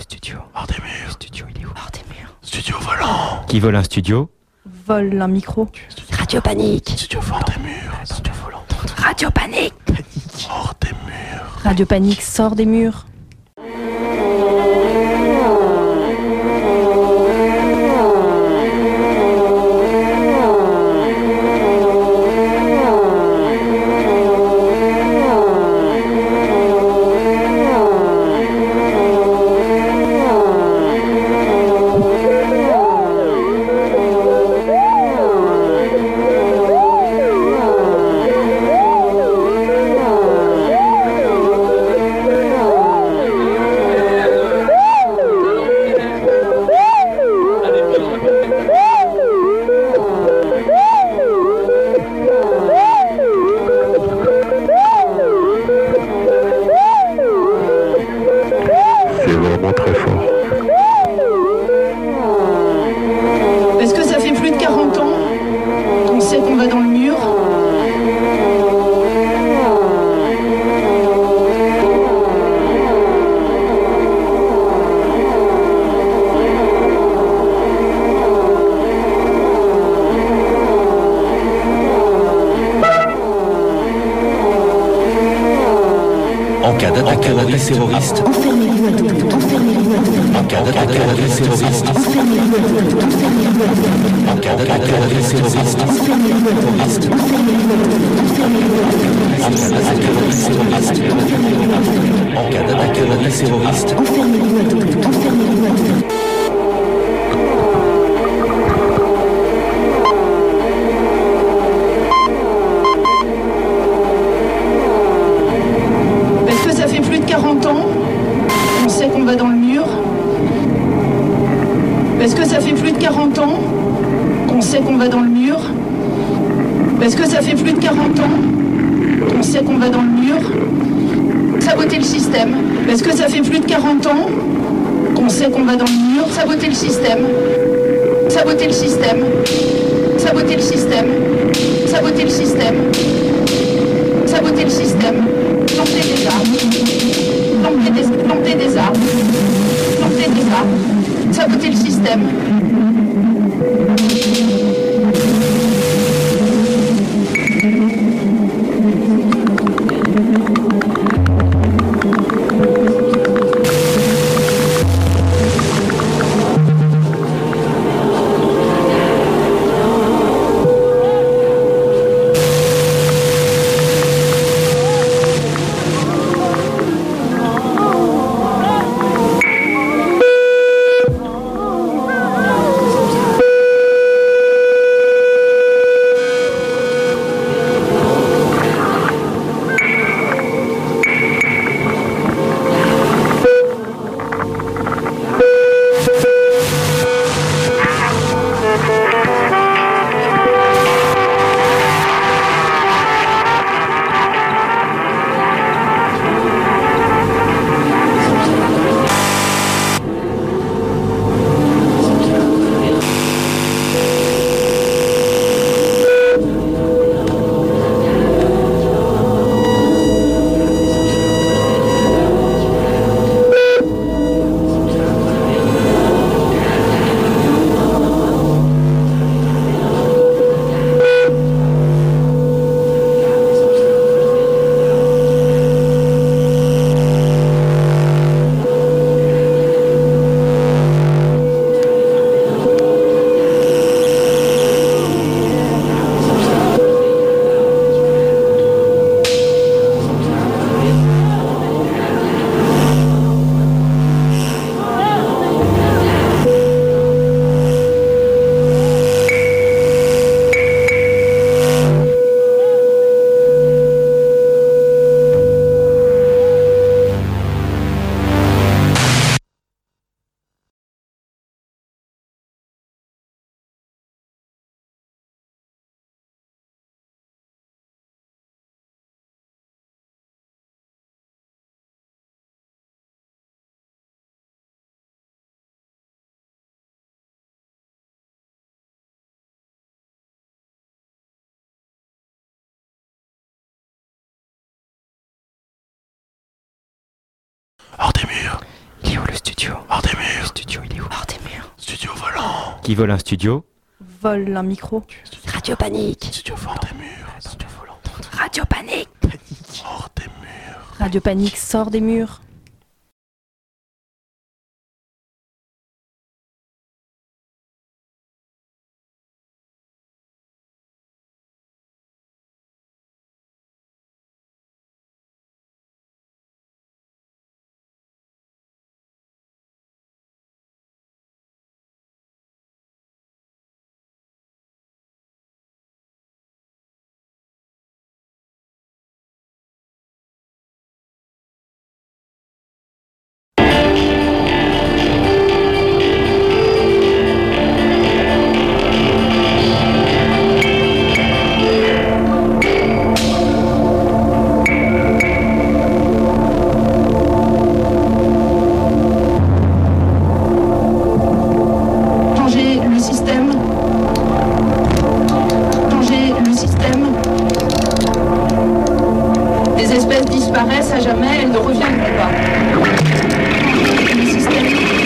studio. Hors des murs. Le studio, il est où? Hors des murs. Studio volant. Qui vole un studio? Vole un micro. Radio Panique. Studio hors des murs. Studio volant. Radio Panique. Hors des murs. Radio Panique sort des murs. Parce que ça fait plus de 40 ans qu'on sait qu'on va dans le mur. En cas d'attaque terroriste, Enfermez-vous à double. Enfermez-vous à double. en cas d'attaque terroriste, Enfermez-vous à double. Enfermez-vous à double. en cas d'attaque terroriste, Enfermez-vous à double. Enfermez-vous à double. Enfermez-vous à double. en cas d'attaque terroriste, Enfermez-vous à double. Enfermez-vous à double. Parce que ça fait plus de 40 ans qu'on sait qu'on va dans le mur. Parce que ça fait plus de 40 ans qu'on sait qu'on va dans le mur. Parce que ça fait plus de 40 ans qu'on sait qu'on va dans le mur. Saboter le système. Parce que ça fait plus de 40 ans qu'on sait qu'on va dans le mur. Saboter le système. Saboter le système. Saboter le système. Saboter le système. Saboter le système. Planter des arbres. Planter des arbres. Planter des arbres. Saboter le système. studio. Hors des Le murs. studio, il est où? Hors des murs. Studio volant. Qui vole un studio? Vole un micro. Radio Panique. Studio hors des murs. Studio volant. Radio Panique. Hors des murs. Radio Panique sort des murs. Changer le système. Changer le système. Des espèces disparaissent à jamais, elles ne reviendront pas. Changer le système.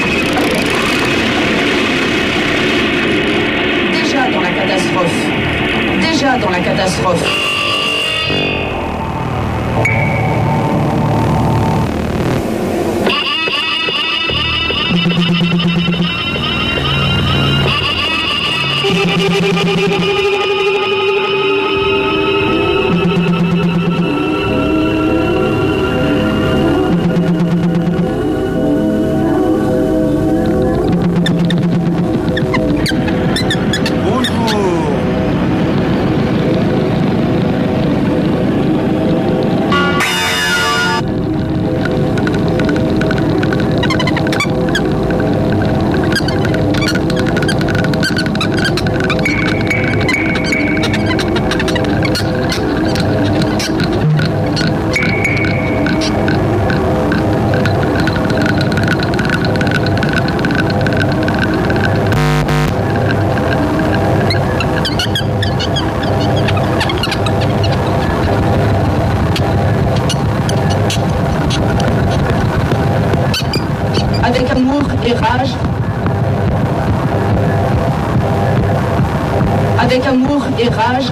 Déjà dans la catastrophe. Déjà dans la catastrophe. Avec amour et rage. Avec amour et rage.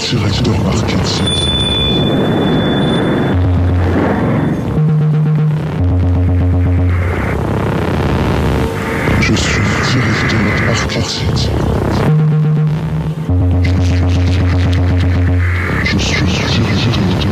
directeur marketing. Je suis directeur marketing. Je suis directeur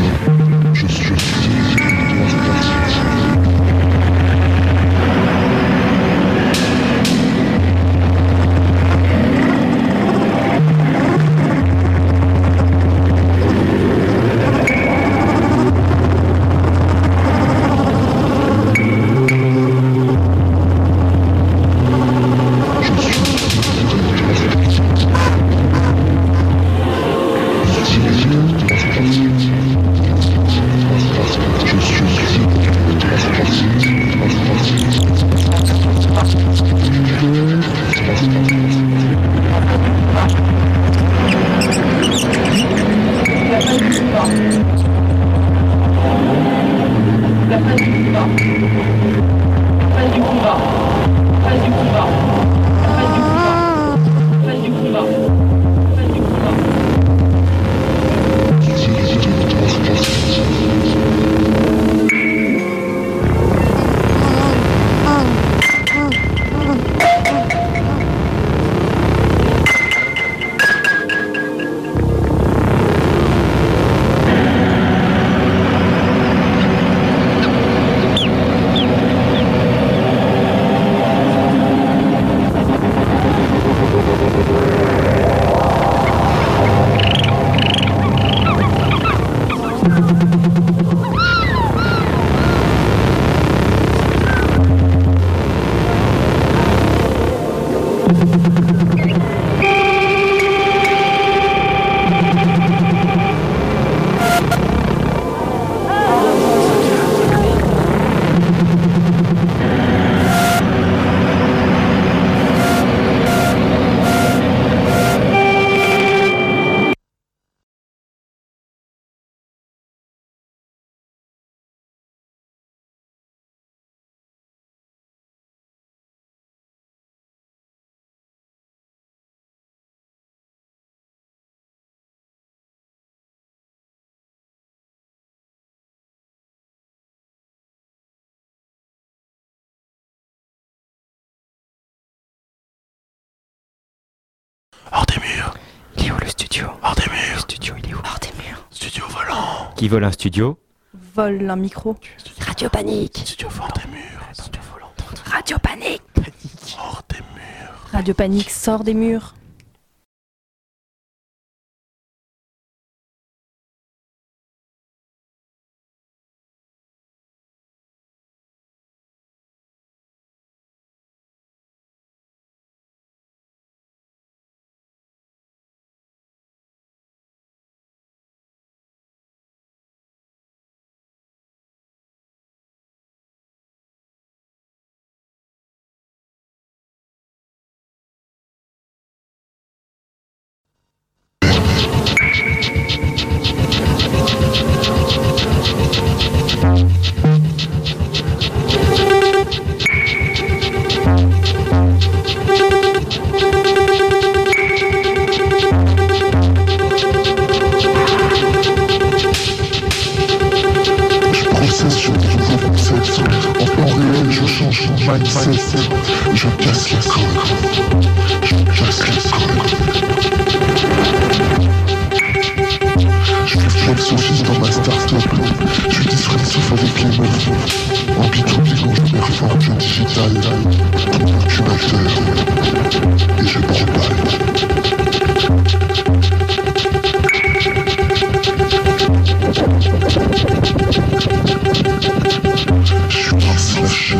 Hors des murs. Il est où le studio? Hors des murs. Le studio, il est où? Hors des murs. Studio volant. Qui vole un studio? Vole un micro. Radio Panique. Studio hors des murs. Studio volant. Radio Panique. Hors des murs. Radio Panique sort des murs. mindset. Je casse les codes. Je casse les codes. Je fais flex office dans ma start-up. Je suis disruptif avec les meufs. En B2B, je performe, je digital. Ton incubateur. Et je propale. Je suis un slasher.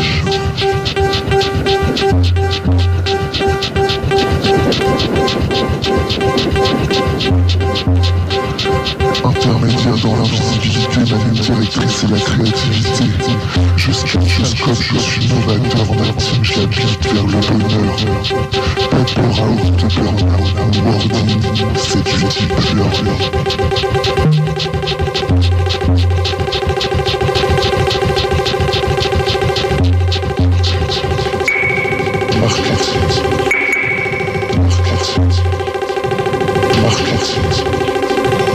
Intermédiaire dans l'invisibilité, ma ligne directrice c'est la créativité. Je scanne, je scope, je suis novateur, native, j'habite vers le bonheur. Paper out, burn-out, wording, c'est du deep learning. Marketing.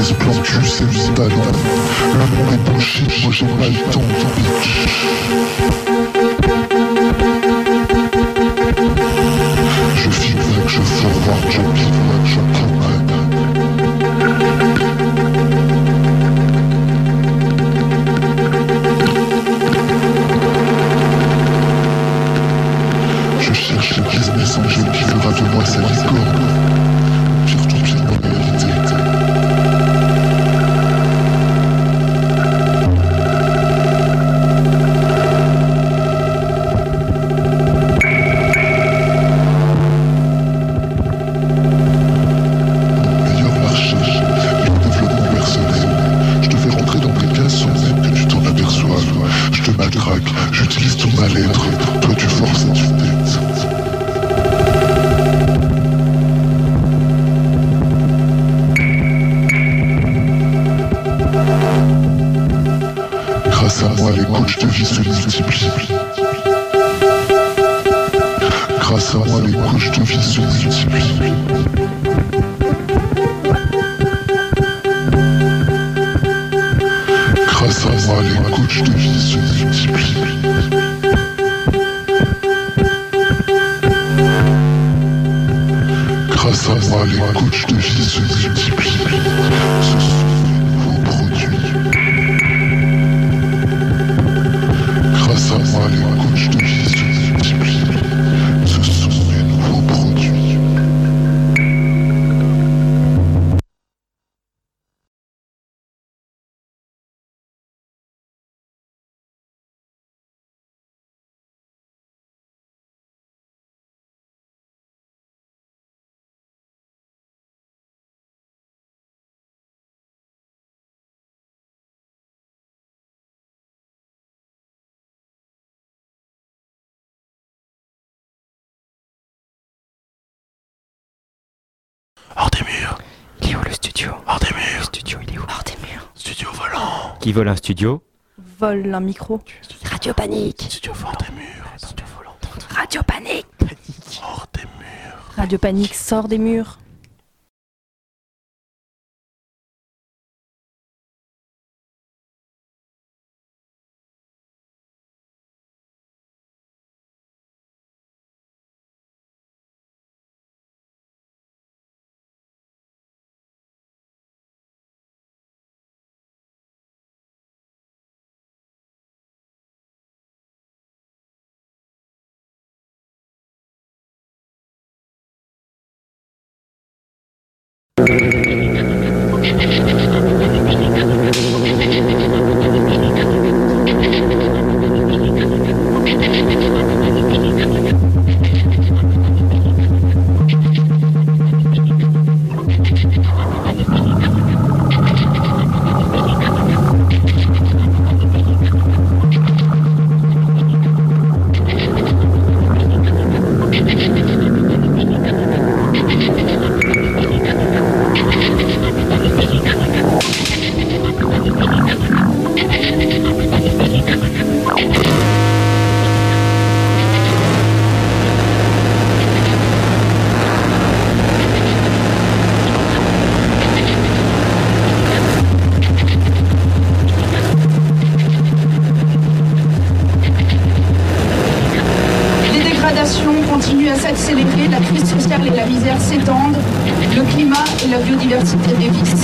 ce plan cul, c'est mon talent. Le monde est bullshit, moi j'ai pas le temps, bitch. Je feedback, je forward, je pivot, je commande. Je cherche le business angel qui fera de moi sa licorne. Tire ton pied dans la réalité. J'utilise ton mal-être, toi tu forces et tu t'aides. Grâce à moi, les coachs de vie se multiplient. Grâce à moi, les coachs de vie se multiplient. Grâce à moi, les coachs de vie se multiplient. Grâce à moi, les coachs de vie se multiplient. Ce sont mes nouveaux produits. Grâce à moi, les coachs de vie se multiplient. Ce sont mes nouveaux produits. Hors des murs. Il est où le studio? Hors des Le murs. studio, il est où? Hors des murs. Studio volant. Qui vole un studio? Vole un micro. Radio Panique. Studio hors des murs. Studio volant. Radio Panique. Hors des murs. Radio Panique sort des murs. Continue à s'accélérer, la crise sociale et la misère s'étendent, le climat et la biodiversité dévissent.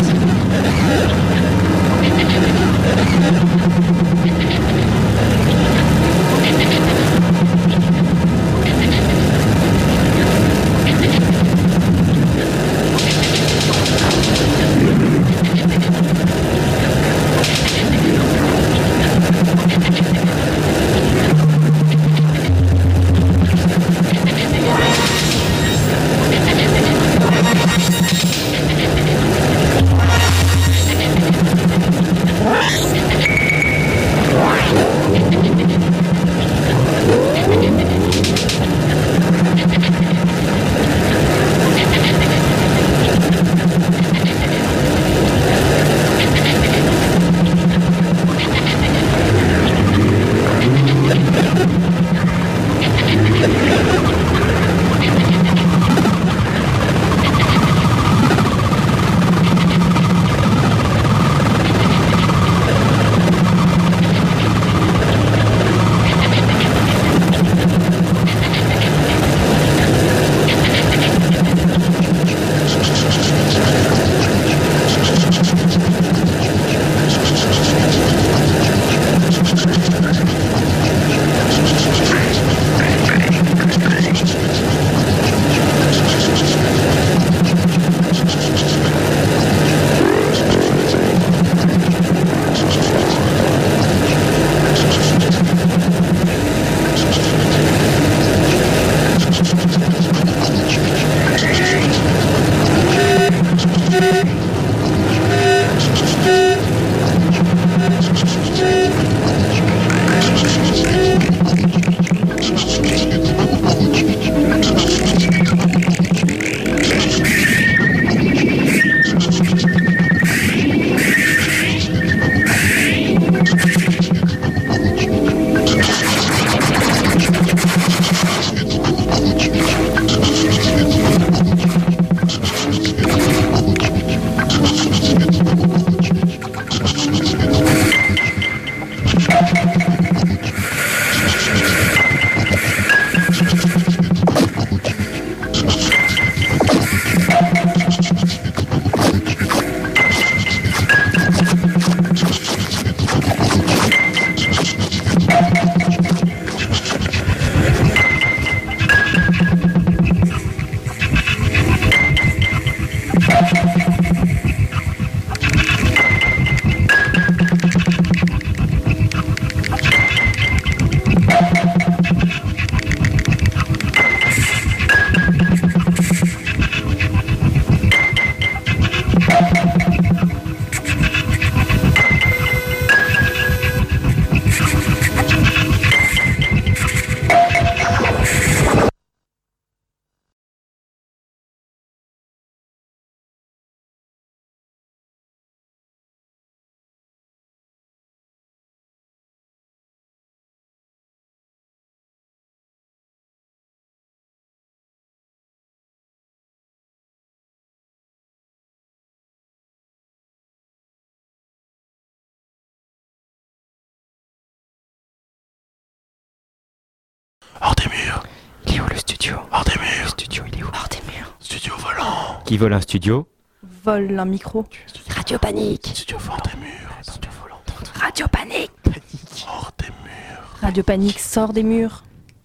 Studio. Hors des murs. Studio, il est où? Hors des murs. Studio volant. Qui vole un studio? Vole un micro. Radio Panique. Studio hors des murs. Studio volant. Radio Panique. Hors des murs. Radio Panique sort des murs.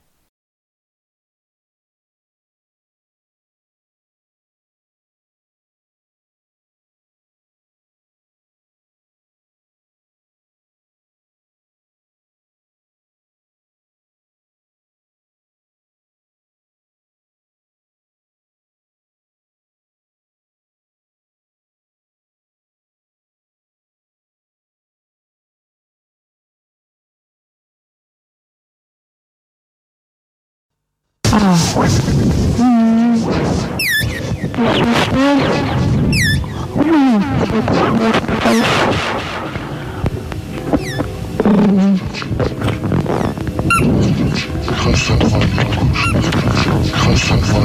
Grâce à moi, les couches. Grâce à moi,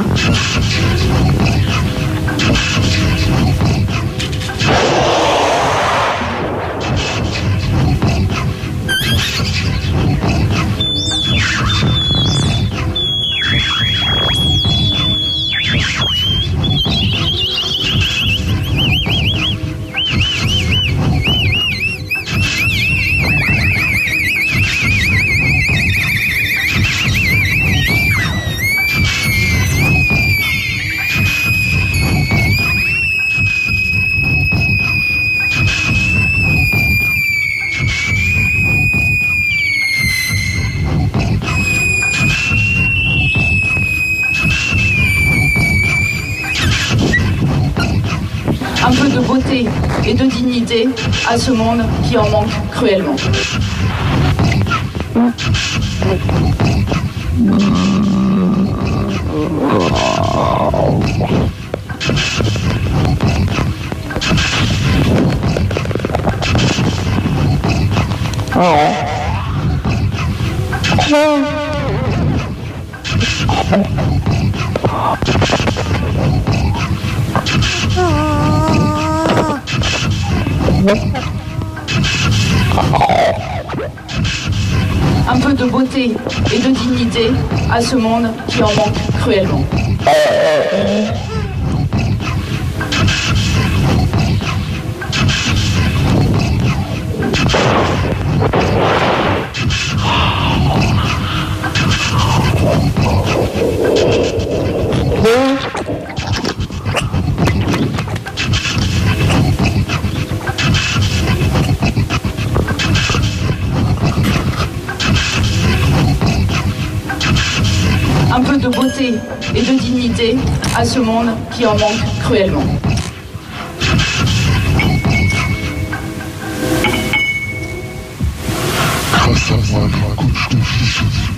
un peu de beauté et de dignité à ce monde qui en manque cruellement. Un peu de beauté et de dignité à ce monde qui en manque cruellement. Un peu de beauté et de dignité à ce monde qui en manque cruellement. grâce à moi, les couches de vie.